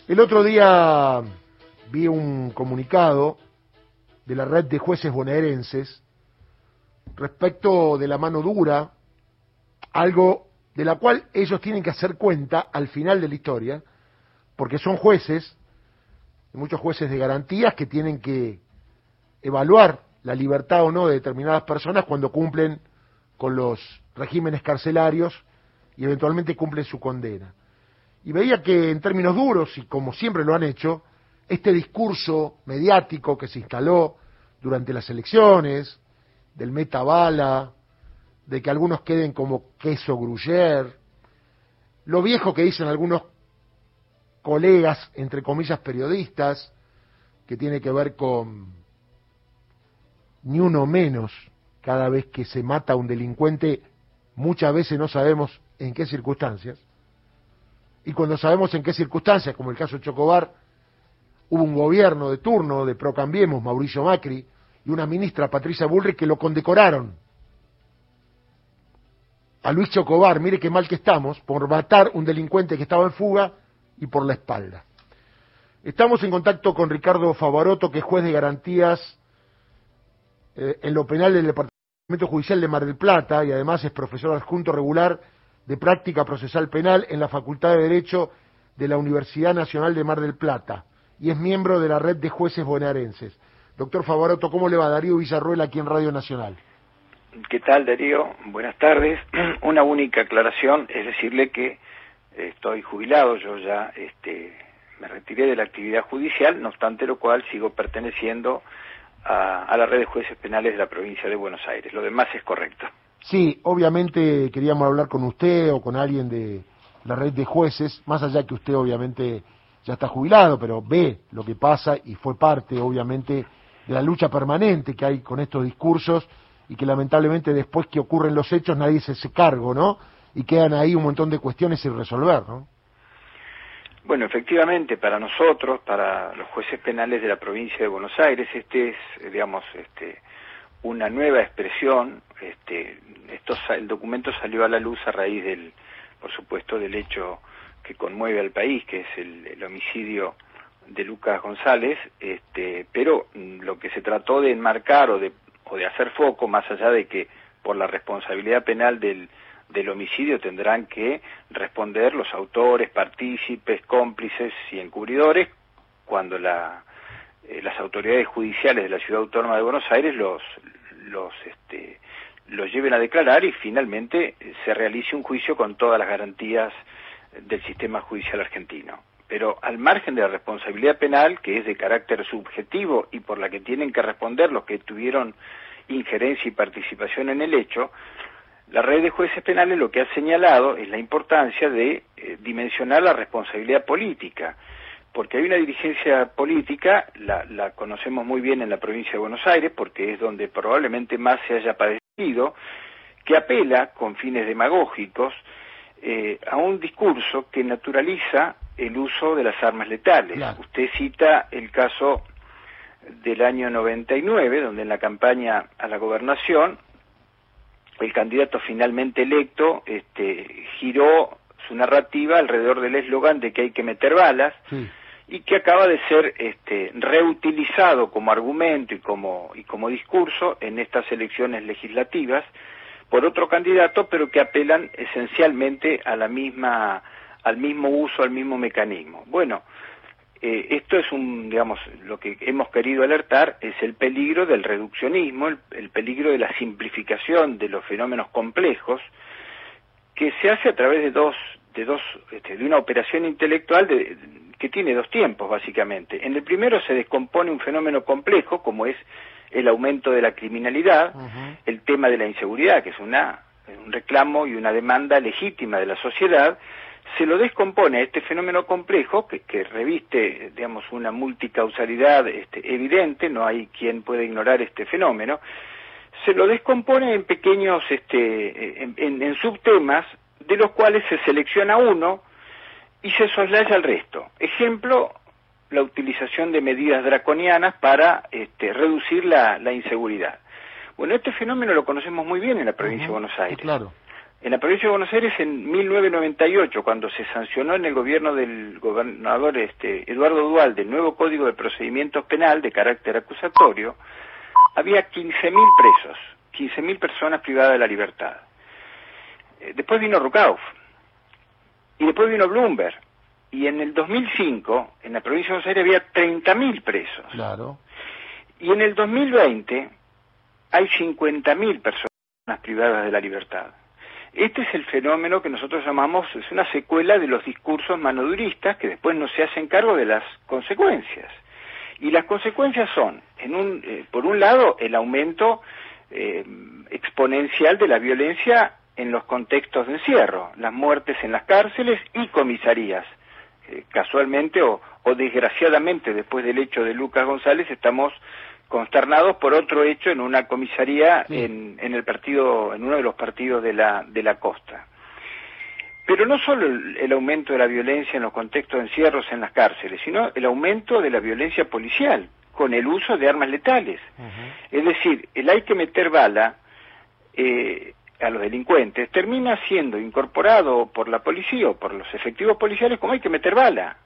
El otro día vi un comunicado de la red de jueces bonaerenses respecto de la mano dura, algo de la cual ellos tienen que hacer cuenta al final de la historia, porque son jueces, muchos jueces de garantías que tienen que evaluar la libertad o no de determinadas personas cuando cumplen con los regímenes carcelarios y eventualmente cumplen su condena. Y veía que en términos duros, y como siempre lo han hecho, este discurso mediático que se instaló durante las elecciones, del metabala, de que algunos queden como queso gruyère, lo viejo que dicen algunos colegas, entre comillas periodistas, que tiene que ver con ni uno menos cada vez que se mata a un delincuente, muchas veces no sabemos en qué circunstancias, y cuando sabemos en qué circunstancias, como el caso de Chocobar, hubo un gobierno de turno de Procambiemos, Mauricio Macri, y una ministra, Patricia Bullrich, que lo condecoraron a Luis Chocobar, mire qué mal que estamos, por matar un delincuente que estaba en fuga y por la espalda. Estamos en contacto con Ricardo Favarotto, que es juez de garantías en lo penal del Departamento Judicial de Mar del Plata y además es profesor adjunto regular de práctica procesal penal en la Facultad de Derecho de la Universidad Nacional de Mar del Plata y es miembro de la red de jueces bonaerenses. Doctor Favarotto, ¿cómo le va? Darío Villarruel aquí en Radio Nacional. ¿Qué tal, Darío? Buenas tardes. Una única aclaración, es decirle que estoy jubilado, yo ya me retiré de la actividad judicial, no obstante lo cual sigo perteneciendo a la red de jueces penales de la provincia de Buenos Aires. Lo demás es correcto. Sí, obviamente queríamos hablar con usted o con alguien de la red de jueces, más allá que usted obviamente ya está jubilado, pero ve lo que pasa y fue parte obviamente de la lucha permanente que hay con estos discursos y que lamentablemente después que ocurren los hechos nadie se hace cargo, ¿no? Y quedan ahí un montón de cuestiones sin resolver, ¿no? Bueno, efectivamente, para nosotros, para los jueces penales de la provincia de Buenos Aires, es, digamos, una nueva expresión. El documento salió a la luz a raíz por supuesto, del hecho que conmueve al país, que es el homicidio de Lucas González, pero lo que se trató de enmarcar o de hacer foco, más allá de que por la responsabilidad penal del homicidio tendrán que responder los autores, partícipes, cómplices y encubridores, cuando las autoridades judiciales de la Ciudad Autónoma de Buenos Aires los lleven a declarar y finalmente se realice un juicio con todas las garantías del sistema judicial argentino. Pero al margen de la responsabilidad penal, que es de carácter subjetivo y por la que tienen que responder los que tuvieron injerencia y participación en el hecho, la red de jueces penales lo que ha señalado es la importancia de dimensionar la responsabilidad política, porque hay una dirigencia política, la conocemos muy bien en la provincia de Buenos Aires, porque es donde probablemente más se haya padecido, que apela con fines demagógicos a un discurso que naturaliza el uso de las armas letales. Claro. Usted cita el caso del año 99, donde en la campaña a la gobernación el candidato finalmente electo giró su narrativa alrededor del eslogan de que hay que meter balas, sí, y que acaba de ser reutilizado como argumento y como discurso en estas elecciones legislativas por otro candidato, pero que apelan esencialmente a al mismo uso, al mismo mecanismo. Bueno, esto es lo que hemos querido alertar es el peligro del reduccionismo, el peligro de la simplificación de los fenómenos complejos, que se hace a través de una operación intelectual que tiene dos tiempos, básicamente. En el primero se descompone un fenómeno complejo, como es el aumento de la criminalidad, el tema de la inseguridad, que es un reclamo y una demanda legítima de la sociedad. Se lo descompone a este fenómeno complejo que reviste, digamos, una multicausalidad evidente, no hay quien pueda ignorar este fenómeno. Se lo descompone en pequeños, en subtemas, de los cuales se selecciona uno y se soslaya el resto. Ejemplo, la utilización de medidas draconianas para reducir la inseguridad. Bueno, este fenómeno lo conocemos muy bien en la provincia de Buenos Aires. Claro. En la provincia de Buenos Aires, en 1998, cuando se sancionó en el gobierno del gobernador Eduardo Duhalde el nuevo Código de Procedimientos Penal de carácter acusatorio, había 15.000 presos, 15.000 personas privadas de la libertad. Después vino Rucauf, y después vino Bloomberg, y en el 2005, en la provincia de Buenos Aires había 30.000 presos. Claro. Y en el 2020 hay 50.000 personas privadas de la libertad. Este es el fenómeno que nosotros llamamos, es una secuela de los discursos manoduristas que después no se hacen cargo de las consecuencias. Y las consecuencias son, por un lado, el aumento exponencial de la violencia en los contextos de encierro, las muertes en las cárceles y comisarías. Casualmente o desgraciadamente, después del hecho de Lucas González, estamos consternados por otro hecho en una comisaría sí. en uno de los partidos de la costa. Pero no solo el aumento de la violencia en los contextos de encierros en las cárceles, sino el aumento de la violencia policial con el uso de armas letales. Es decir, el hay que meter bala a los delincuentes termina siendo incorporado por la policía o por los efectivos policiales como hay que meter bala.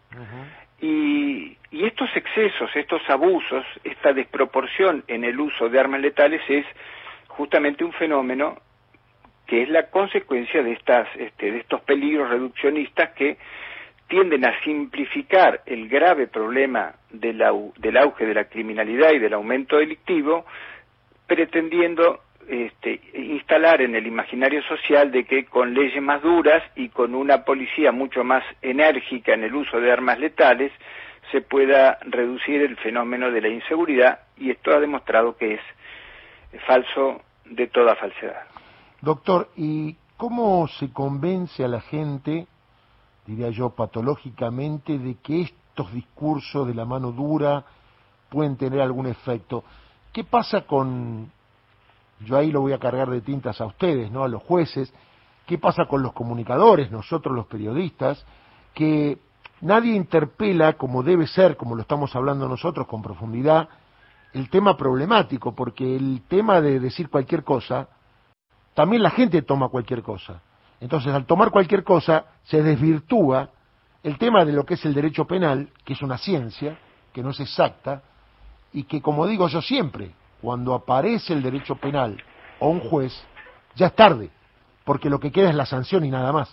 Y estos excesos, estos abusos, esta desproporción en el uso de armas letales es justamente un fenómeno que es la consecuencia de estos peligros reduccionistas que tienden a simplificar el grave problema del auge de la criminalidad y del aumento delictivo, pretendiendo instalar en el imaginario social de que con leyes más duras y con una policía mucho más enérgica en el uso de armas letales se pueda reducir el fenómeno de la inseguridad, y esto ha demostrado que es falso de toda falsedad. Doctor, ¿y cómo se convence a la gente, diría yo patológicamente, de que estos discursos de la mano dura pueden tener algún efecto? ¿Qué pasa con... Yo ahí lo voy a cargar de tintas a ustedes, ¿no? A los jueces. ¿Qué pasa con los comunicadores, nosotros los periodistas? Que nadie interpela como debe ser, como lo estamos hablando nosotros con profundidad, el tema problemático, porque el tema de decir cualquier cosa, también la gente toma cualquier cosa. Entonces, al tomar cualquier cosa, se desvirtúa el tema de lo que es el derecho penal, que es una ciencia, que no es exacta, y que, como digo yo siempre, cuando aparece el derecho penal o un juez, ya es tarde, porque lo que queda es la sanción y nada más.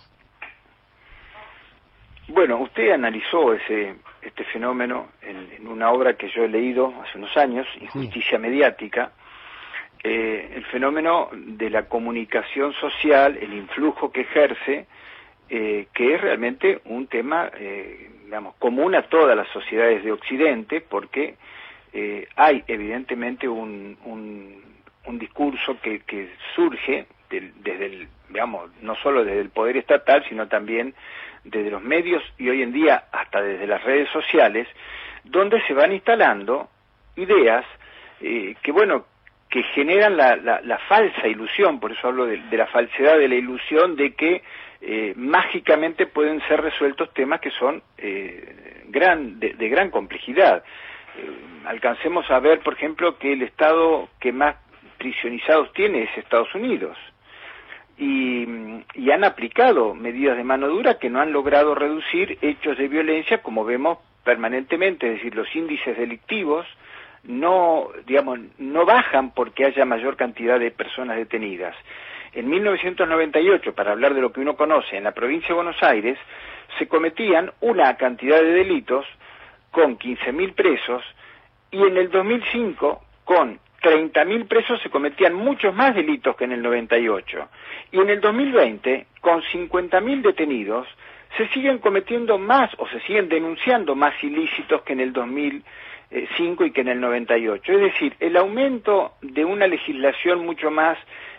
Bueno, usted analizó este fenómeno en una obra que yo he leído hace unos años, Injusticia sí. Mediática, el fenómeno de la comunicación social, el influjo que ejerce, que es realmente un tema, digamos, común a todas las sociedades de Occidente, porque hay evidentemente un discurso que surge desde digamos, no solo desde el poder estatal, sino también desde los medios y hoy en día hasta desde las redes sociales, donde se van instalando ideas que generan la falsa ilusión, por eso hablo de la falsedad de la ilusión de que mágicamente pueden ser resueltos temas que son de gran complejidad. Alcancemos a ver, por ejemplo, que el estado que más prisionizados tiene es Estados Unidos, y han aplicado medidas de mano dura que no han logrado reducir hechos de violencia, como vemos permanentemente, es decir, los índices delictivos no bajan porque haya mayor cantidad de personas detenidas. En 1998, para hablar de lo que uno conoce, en la provincia de Buenos Aires se cometían una cantidad de delitos con 15.000 presos, y en el 2005, con 30.000 presos, se cometían muchos más delitos que en el 98. Y en el 2020, con 50.000 detenidos, se siguen cometiendo más, o se siguen denunciando más ilícitos que en el 2005 y que en el 98. Es decir, el aumento de una legislación mucho más,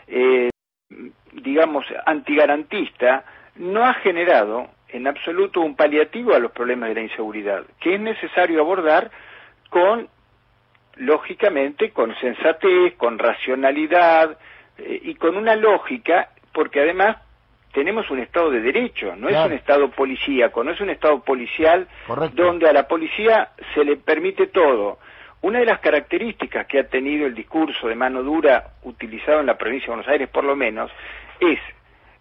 antigarantista, no ha generado en absoluto un paliativo a los problemas de la inseguridad, que es necesario abordar lógicamente, con sensatez, con racionalidad y con una lógica, porque además tenemos un Estado de Derecho, no claro. Es un Estado policíaco, no es un Estado policial. Correcto. Donde a la policía se le permite todo. Una de las características que ha tenido el discurso de mano dura utilizado en la provincia de Buenos Aires, por lo menos, es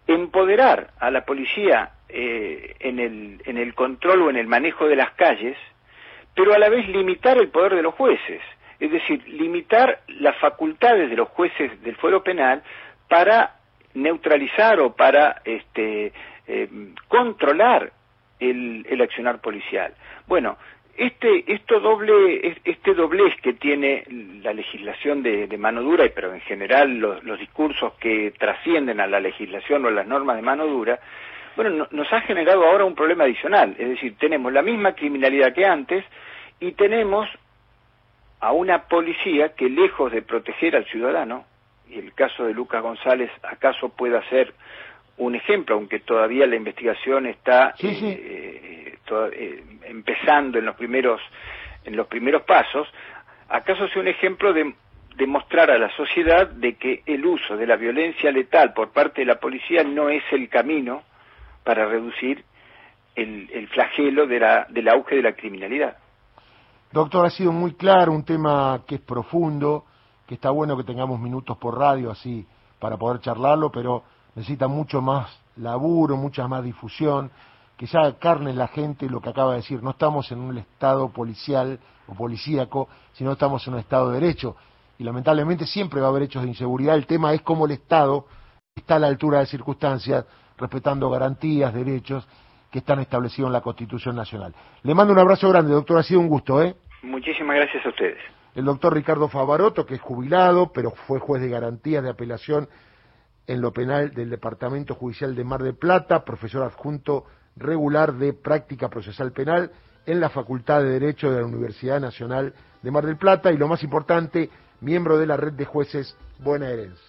empoderar a la policía en el control o en el manejo de las calles, pero a la vez limitar el poder de los jueces, es decir, limitar las facultades de los jueces del fuero penal para neutralizar o para controlar el accionar policial. Bueno, este doblez que tiene la legislación de mano dura, pero en general los discursos que trascienden a la legislación o las normas de mano dura, bueno, nos ha generado ahora un problema adicional, es decir, tenemos la misma criminalidad que antes y tenemos a una policía que, lejos de proteger al ciudadano, y el caso de Lucas González acaso pueda ser un ejemplo, aunque todavía la investigación está empezando en los primeros pasos, acaso sea un ejemplo de mostrar a la sociedad de que el uso de la violencia letal por parte de la policía no es el camino para reducir el flagelo del auge de la criminalidad. Doctor, ha sido muy claro, un tema que es profundo, que está bueno que tengamos minutos por radio así para poder charlarlo, pero necesita mucho más laburo, mucha más difusión, que se haga carne en la gente lo que acaba de decir. No estamos en un estado policial o policíaco, sino estamos en un estado de derecho. Y lamentablemente siempre va a haber hechos de inseguridad. El tema es cómo el Estado está a la altura de circunstancias, respetando garantías, derechos que están establecidos en la Constitución Nacional. Le mando un abrazo grande, doctor, ha sido un gusto, ¿eh? Muchísimas gracias a ustedes. El doctor Ricardo Favarotto, que es jubilado, pero fue juez de garantías de apelación en lo penal del Departamento Judicial de Mar del Plata, profesor adjunto regular de práctica procesal penal en la Facultad de Derecho de la Universidad Nacional de Mar del Plata y, lo más importante, miembro de la red de jueces bonaerenses.